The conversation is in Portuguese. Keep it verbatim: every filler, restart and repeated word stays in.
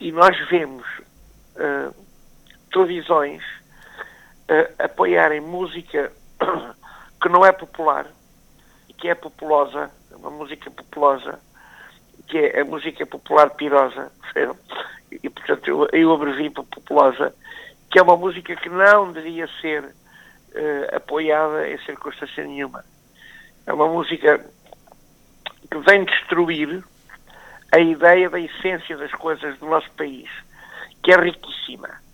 e nós vemos uh, televisões uh, apoiarem música que não é popular, que é populosa, uma música populosa, que é a música popular pirosa, e portanto eu, eu abrevio para populosa, que é uma música que não deveria ser uh, apoiada em circunstância nenhuma. É uma música que vem destruir a ideia da essência das coisas do nosso país, que é riquíssima.